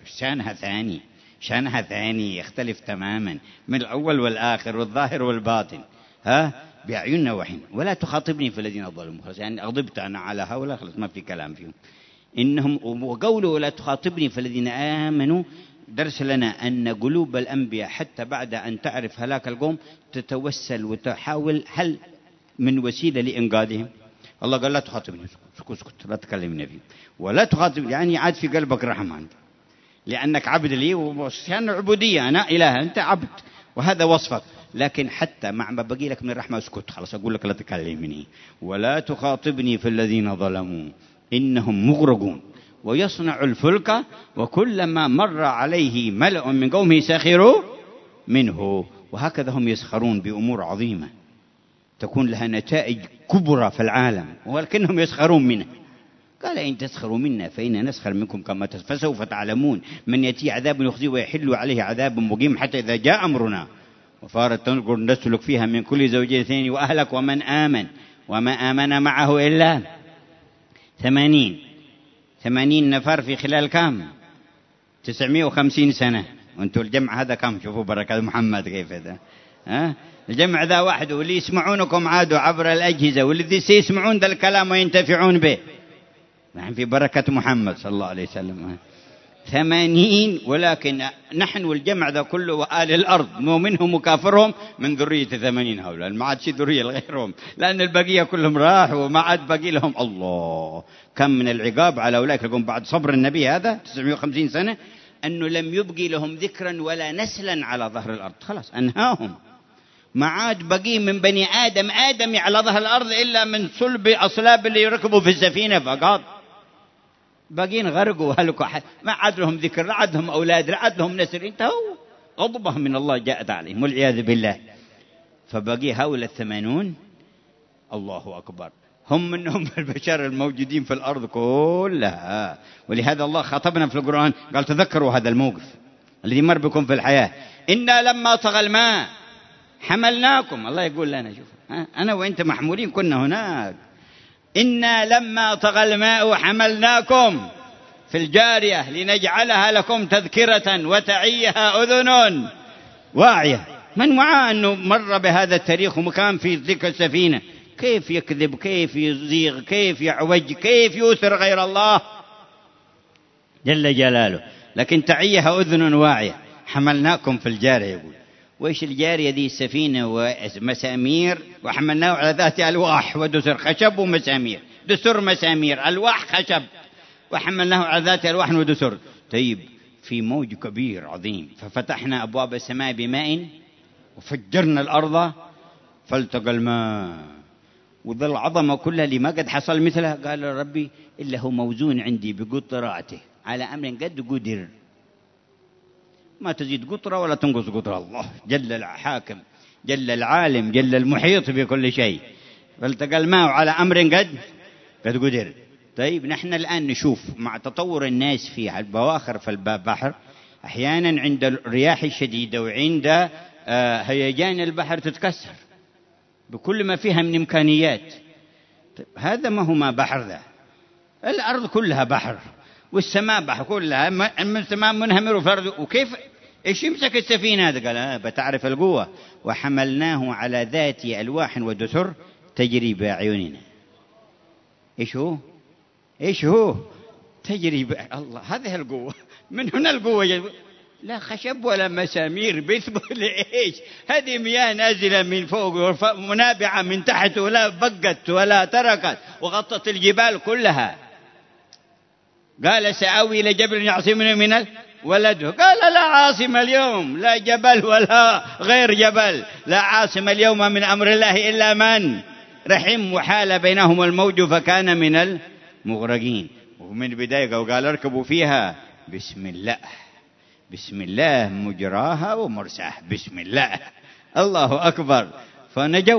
شأنها ثاني يختلف تماما من الأول والآخر والظاهر والباطن. بأعيننا وحين ولا تخاطبني في الذين ظلموا، خلاص يعني أغضبت أنا على هؤلاء، خلاص ما في كلام فيهم. إنهم وقوله ولا تخاطبني في الذين آمنوا درس لنا أن قلوب الأنبياء حتى بعد أن تعرف هلاك القوم تتوسل وتحاول هل من وسيلة لإنقاذهم. الله قال لا تخاطبني، اسكت لا تكلمني فيه، ولا تخاطبني يعني عاد في قلبك رحمة، لأنك عبد لي وشان عبودية، أنا إله أنت عبد وهذا وصفك. لكن حتى مع ما بقي لك من الرحمة اسكت، خلاص أقول لك لا تكلمني. ولا تخاطبني في الذين ظلموا إنهم مغرقون. ويصنع الفلك وكلما مر عليه ملأ من قومه سخروا منه. وهكذا هم يسخرون بأمور عظيمة تكون لها نتائج كبرى في العالم ولكنهم يسخرون منه. قال إن تسخروا منا فإنا نسخر منكم كما فسوف تعلمون من يأتي عذاب يخزيه ويحل عليه عذاب مقيم حتى إذا جاء أمرنا وفارت تنقر نسلك فيها من كل زوجين اثنين وأهلك ومن آمن وما آمن معه إلا 80 نفر في خلال كام 950 سنة. وانتم الجمع هذا كم؟ شوفوا بركة محمد كيف هذا. الجمع ذا واحد، واللي يسمعونكم عادوا عبر الأجهزة، والذي سيسمعون ذا الكلام وينتفعون به. نحن في بركة محمد صلى الله عليه وسلم 80. ولكن نحن والجمع ذا كله وآل الأرض ومنهم وكافرهم من ذرية 80 هؤلاء، ما عاد شيء ذرية لغيرهم، لأن البقية كلهم راحوا وما عاد بقي لهم. الله كم من العقاب على أولئك لكم بعد صبر النبي هذا 950 سنة أنه لم يبقي لهم ذكرا ولا نسلا على ظهر الأرض، خلاص أنهاهم. ما عاد بقي من بني آدم على ظهر الأرض إلا من صلب أصلاب اللي يركبوا في السفينة فقط، باقين غرقوا هلكوا، ما عاد لهم ذكر، لا عاد لهم أولاد، لا عاد لهم نسل، انتهوا. غضبة من الله جاءت عليهم والعياذ بالله. فبقي هؤلاء 80 الله أكبر هم منهم البشر الموجودين في الأرض كلها. ولهذا الله خاطبنا في القرآن قال تذكروا هذا الموقف الذي مر بكم في الحياة. إنا لما طغى الماء حملناكم. الله يقول لنا شوف أنا وإنت محمولين كنا هناك. إنا لما طغى الماء حملناكم في الجارية لنجعلها لكم تذكرة وتعيها أذن واعية. من وعى أنه مر بهذا التاريخ ومكان في تلك السفينة كيف يكذب، كيف يزيغ، كيف يعوج، كيف يؤثر غير الله جل جلاله. لكن تعيها أذن واعية. حملناكم في الجارية يقول. وإيش الجارية دي؟ السفينة ومسامير وحملناه على ذات ألواح ودسر خشب ومسامير، دسر مسامير ألواح خشب، وحملناه على ذات ألواح ودسر. طيب في موج كبير عظيم ففتحنا أبواب السماء بماء وفجرنا الأرض فالتقى الماء. وذا العظمة كلها لما قد حصل مثلها قال ربي إلا هو موزون عندي بقطراته على أمر قد قدر، ما تزيد قطرة ولا تنقص قطرة. الله جل الحاكم جل العالم جل المحيط بكل شيء. فالتقى الماء على أمر قد قدر. طيب نحن الآن نشوف مع تطور الناس في البواخر في البحر أحيانا عند الرياح الشديدة وعند هيجان البحر تتكسر بكل ما فيها من إمكانيات. طيب هذا ما هو ما بحر ذا، الأرض كلها بحر والسماء بحر كلها، السماء منهمر وفرد. وكيف إيش يمسك السفينة هذا؟ قال بتعرف القوة. وحملناه على ذات ألواح ودسر تجري بأعيننا. إيش هو تجري الله. هذه القوة من هنا القوة لا خشب ولا مسامير، بيثبت لإيش؟ هذه مياه نازلة من فوق منابعة من تحت، ولا بقت ولا تركت وغطت الجبال كلها. قال سآوي إلى جبل يعصمني من ولده. قال لا عاصم اليوم، لا جبل ولا غير جبل، لا عاصم اليوم من أمر الله إلا من رحم، وحال بينهم الموج فكان من المغرقين. ومن البداية وقال اركبوا فيها بسم الله، بسم الله مجراها ومرساها، بسم الله، الله أكبر، فنجوا.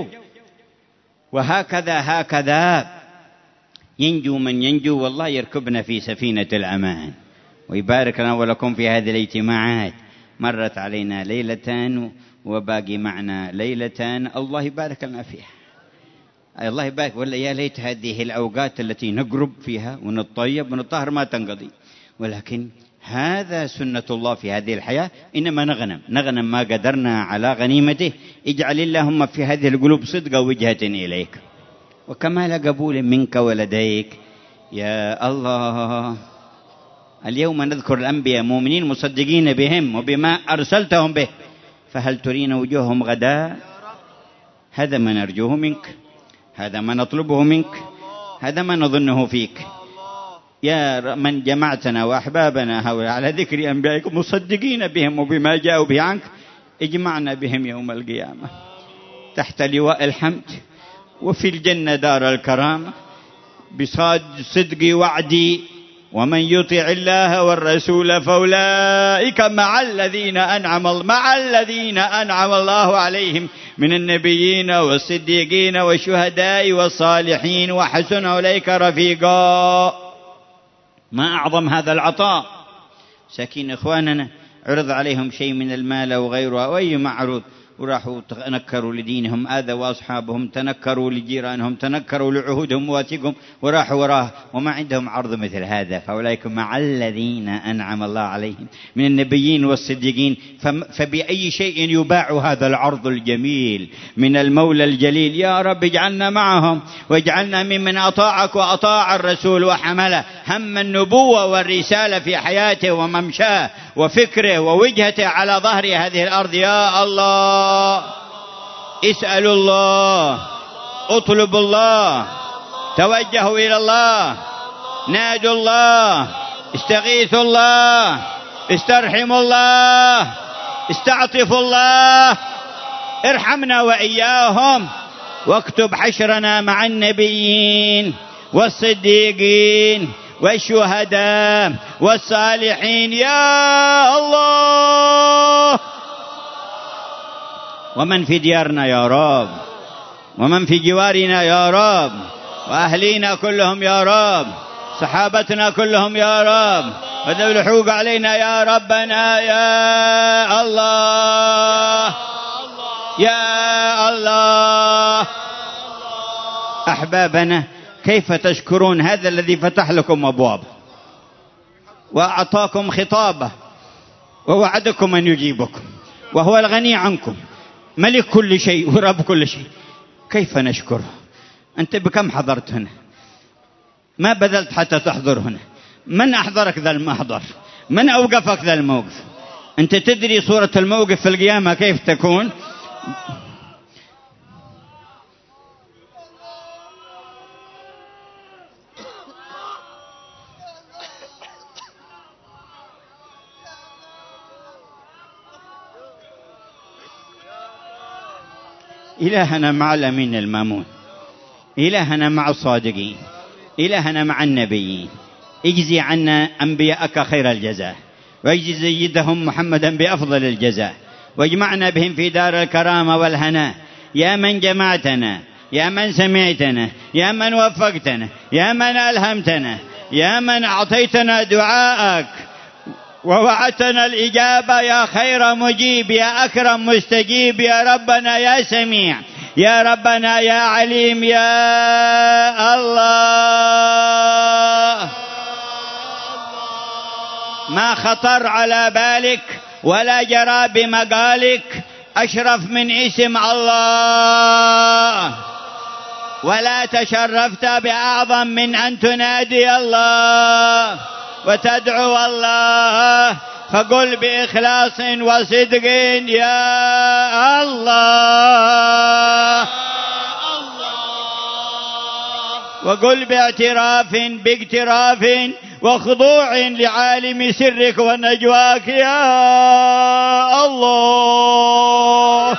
وهكذا ينجو من ينجو، والله يركبنا في سفينة الأمان. ويبارك لنا ولكم في هذه الاجتماعات. مرت علينا ليلة وباقي معنا ليلتان، الله يبارك لنا فيها، الله يبارك. ولا يا ليت هذه الأوقات التي نقرب فيها ونتطيب ونطهر ما تنقضي، ولكن هذا سنة الله في هذه الحياة. إنما نغنم ما قدرنا على غنيمته. اجعل اللهم في هذه القلوب صدق وجهة إليك وكمال قبول منك ولديك يا الله. اليوم نذكر الأنبياء مؤمنين مصدقين بهم وبما أرسلتهم به، فهل ترين وجوههم غدا؟ هذا ما نرجوه منك، هذا ما نطلبه منك، هذا ما نظنه فيك يا من جمعتنا وأحبابنا هؤلاء على ذكر أنبيائك مصدقين بهم وبما جاءوا به عنك. اجمعنا بهم يوم القيامة تحت لواء الحمد، وفي الجنة دار الكرامة، بصدق وعدي ومن يطع الله والرسول فأولئك مع الذين أنعم الله عليهم من النبيين والصديقين والشهداء والصالحين وحسن أولئك رفيقا. ما أعظم هذا العطاء. ساكين إخواننا عرض عليهم شيء من المال وغيره أو أي معروض، وراحوا تنكروا لدينهم، آذوا أصحابهم، تنكروا لجيرانهم، تنكروا لعهودهم وواثقهم، وراحوا وراه وما عندهم عرض مثل هذا. فأولئك مع الذين أنعم الله عليهم من النبيين والصديقين. فبأي شيء يباع هذا العرض الجميل من المولى الجليل؟ يا رب اجعلنا معهم، واجعلنا ممن أطاعك وأطاع الرسول وحمل هم النبوة والرسالة في حياته وممشاه وفكره ووجهته على ظهر هذه الأرض. يا الله، اسألوا الله، اطلبوا الله، توجهوا إلى الله، نادوا الله، استغيثوا الله، استرحموا الله، استعطفوا الله، ارحمنا وإياهم، واكتب حشرنا مع النبيين والصديقين والشهداء والصالحين يا الله. ومن في ديارنا يا رب، ومن في جوارنا يا رب، وأهلينا كلهم يا رب، صحابتنا كلهم يا رب، وذوي الحقوق علينا يا ربنا يا الله يا الله. أحبابنا، كيف تشكرون هذا الذي فتح لكم أبواب وأعطاكم خطابه ووعدكم أن يجيبكم، وهو الغني عنكم، ملك كل شيء ورب كل شيء؟ كيف نشكره؟ أنت بكم حضرت هنا؟ ما بذلت حتى تحضر هنا. من أحضرك ذا المحضر؟ من أوقفك ذا الموقف؟ أنت تدري صورة الموقف في القيامة كيف تكون؟ إلهنا مع الأمين المامون، إلهنا مع الصادقين، إلهنا مع النبيين. اجزي عنا أنبياءك خير الجزاء، واجزي سيدهم محمدا بأفضل الجزاء، واجمعنا بهم في دار الكرامة والهناء. يا من جمعتنا، يا من سمعتنا، يا من وفقتنا، يا من ألهمتنا، يا من أعطيتنا دعاءك ووعدتنا الإجابة، يا خير مجيب، يا أكرم مستجيب، يا ربنا يا سميع، يا ربنا يا عليم، يا الله. ما خطر على بالك ولا جرى بمقالك أشرف من اسم الله، ولا تشرفت بأعظم من أن تنادي الله، وتدعو الله، فقل بإخلاص وصدق يا الله، وقل باقتراف وخضوع لعالم سرك ونجواك يا الله،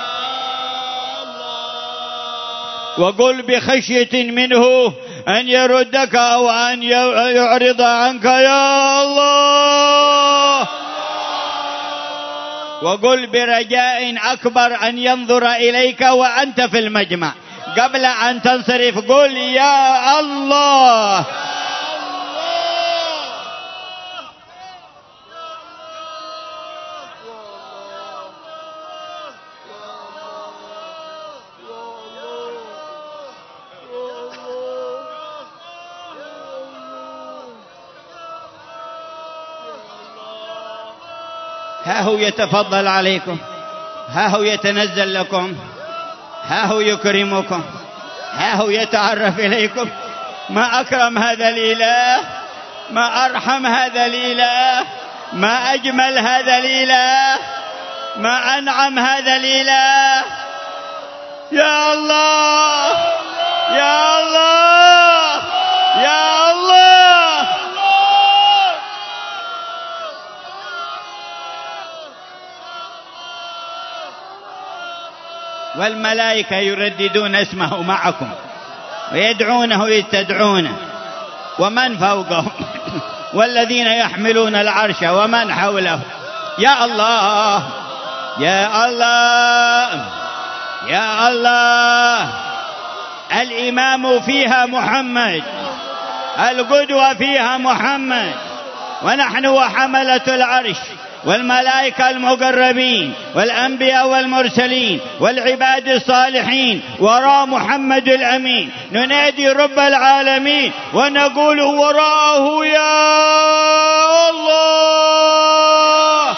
وقل بخشية منه أن يردك أو أن يعرض عنك يا الله، وقل برجاء أكبر أن ينظر إليك وأنت في المجمع قبل أن تنصرف، قل يا الله. ها هو يتفضل عليكم، ها هو يتنزل لكم، ها هو يكرمكم، ها هو يتعرف إليكم. ما أكرم هذا الإله، ما أرحم هذا الإله، ما أجمل هذا الإله، ما أنعم هذا الإله. يا الله يا الله يا الله. والملائكة يرددون اسمه معكم ويدعونه يستدعونه، ومن فوقهم والذين يحملون العرش ومن حوله. يا الله يا الله يا الله. الإمام فيها محمد، القدوة فيها محمد، ونحن وحملة العرش والملائكة المقربين والأنبياء والمرسلين والعباد الصالحين وراء محمد الأمين، ننادي رب العالمين ونقول وراءه يا الله.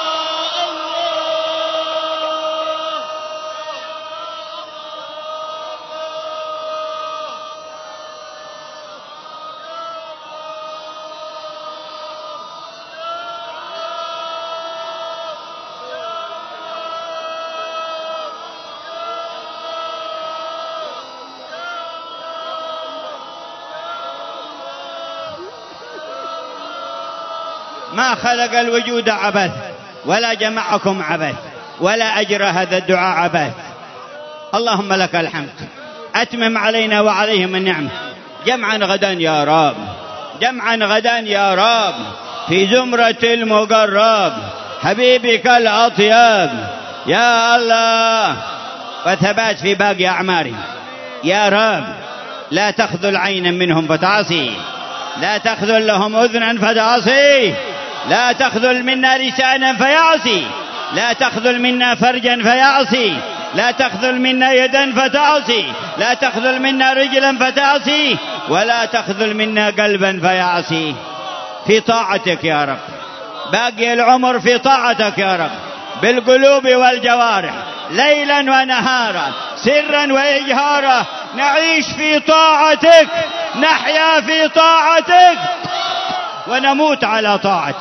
ما خلق الوجود عبث، ولا جمعكم عبث، ولا أجرى هذا الدعاء عبث. اللهم لك الحمد. أتمم علينا وعليهم النعمة. جمعا غدا يا رب، جمعا غدا يا رب في زمرة المقرب حبيبك الأطيب يا الله، وثبات في باقي أعمارهم يا رب. لا تخذل عينا منهم فتعصي، لا تخذل لهم أذنا فتعصي، لا تخذل منا لسانا فيعصي، لا تخذل منا فرجا فيعصي، لا تخذل منا يدا فتعصي، لا تخذل منا رجلا فتعصي، ولا تخذل منا قلبا فيعصي. في طاعتك يا رب، باقي العمر في طاعتك يا رب، بالقلوب والجوارح، ليلا ونهارا، سرا وإجهارا، نعيش في طاعتك، نحيا في طاعتك، ونموت على طاعتك،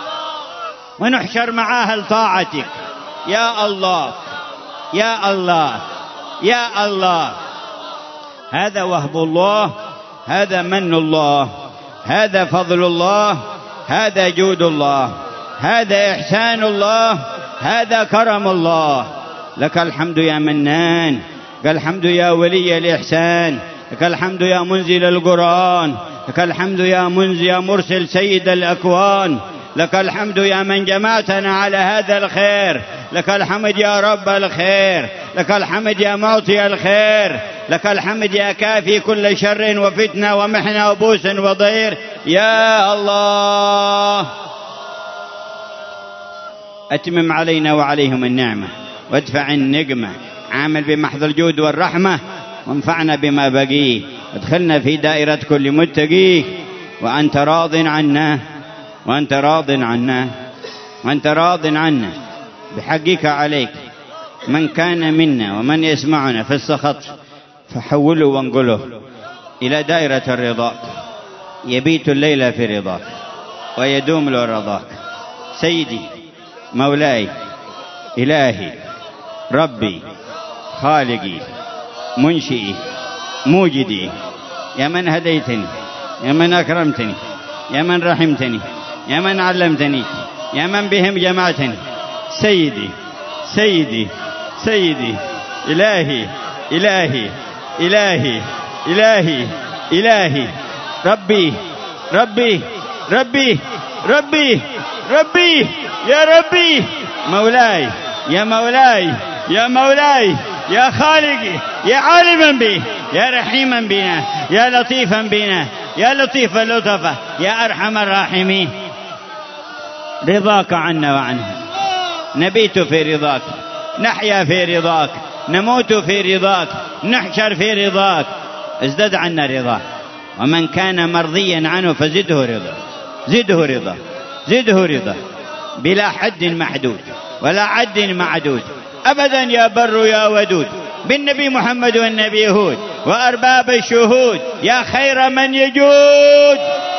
ونحشر مع أهل طاعتك يا الله يا الله يا الله. هذا وهب الله، هذا من الله، هذا فضل الله، هذا جود الله، هذا إحسان الله، هذا كرم الله. لك الحمد يا منان، لك الحمد يا ولي الإحسان، لك الحمد يا منزل القرآن، لك الحمد يا مرسل سيد الأكوان، لك الحمد يا من جمعتنا على هذا الخير، لك الحمد يا رب الخير، لك الحمد يا معطي الخير، لك الحمد يا كافي كل شر وفتنة ومحنة وبوس وضير يا الله. أتمم علينا وعليهم النعمة، وادفع النقمة، عامل بمحض الجود والرحمة، وانفعنا بما بقيه، ادخلنا في دائرة كل متقيه، وأنت راض عنا، وأنت راض عنا، وأنت راض عنا بحقك عليك. من كان منا ومن يسمعنا في السخط فحوله وانقله إلى دائرة الرضا، يبيت الليل في رضاك، ويدوم له رضاك. سيدي مولاي إلهي ربي خالقي منشئي موجدي، يا من هديتني، يا من أكرمتني، يا من رحمتني، يا من علمتني، يا من بهم جمعتني. سيدي سيدي سيدي إلهي إلهي إلهي إلهي إلهي ربي ربي ربي ربي ربي يا ربي مولاي يا مولاي يا مولاي يا خالقي يا عالما بي يا رحيما بنا يا لطيفا بنا يا لطيف اللطفة يا أرحم الراحمين. رضاك عنا وعنهم، نبيت في رضاك، نحيا في رضاك، نموت في رضاك، نحشر في رضاك. ازدد عنا رضاك، ومن كان مرضيا عنه فزده رضا، زده رضا، زده رضا بلا حد محدود ولا عد معدود أبدا يا بر يا ودود بالنبي محمد والنبي هود وأرباب الشهود يا خير من يجود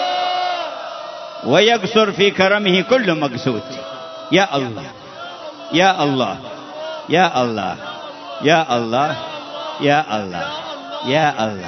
ويقصر في كرمه كل مقصود. يا الله يا الله يا الله يا الله يا الله يا الله.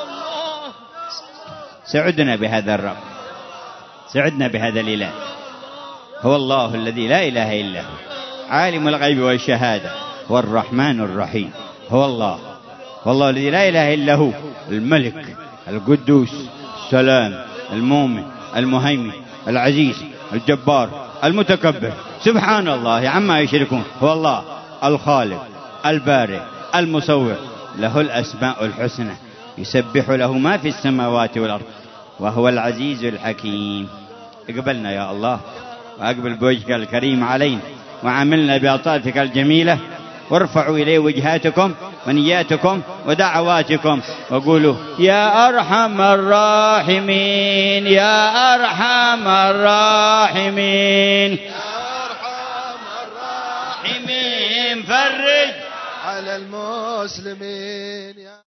سعدنا بهذا الرب، سعدنا بهذا الإله. هو الله الذي لا إله إلا هو عالم الغيب والشهادة، هو الرحمن الرحيم. هو الله، هو الله الذي لا إله إلا هو الملك القدوس السلام المؤمن المهيمن العزيز الجبار المتكبر، سبحان الله عما يشركون. هو الله الخالق البارئ المصور، له الأسماء الحسنى، يسبح له ما في السماوات والأرض، وهو العزيز الحكيم. اقبلنا يا الله، وأقبل بوجهك الكريم علينا، وعاملنا بأطاعتك الجميلة، وارفعوا إليه وجهاتكم ونياتكم ودعواتكم، وقولوا يا أرحم الراحمين يا أرحم الراحمين يا أرحم الراحمين فرج على المسلمين.